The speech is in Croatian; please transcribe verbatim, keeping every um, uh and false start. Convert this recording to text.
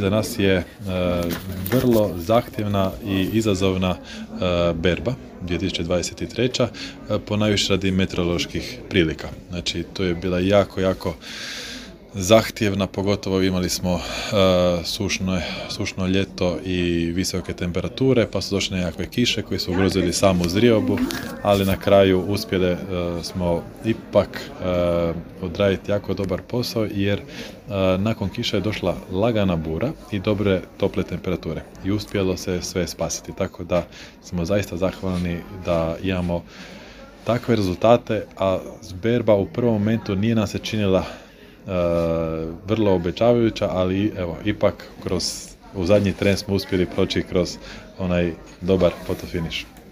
iza nas je vrlo zahtjevna i izazovna berba dvije tisuće dvadeset treća ponajviše radi meteoroloških prilika. Znači, to je bila jako, jako zahtjevna, pogotovo imali smo uh, sušno, sušno ljeto i visoke temperature, pa su došle nekakve kiše koji su ugrozili samu zriobu, ali na kraju uspjeli uh, smo ipak uh, odraditi jako dobar posao, jer uh, nakon kiše je došla lagana bura i dobre tople temperature i uspjelo se sve spasiti, tako da smo zaista zahvalni da imamo takve rezultate, a berba u prvom momentu nije nam se činila Uh, vrlo obećavajuća, ali evo, ipak kroz, u zadnji tren smo uspjeli proći kroz onaj dobar fotofiniš.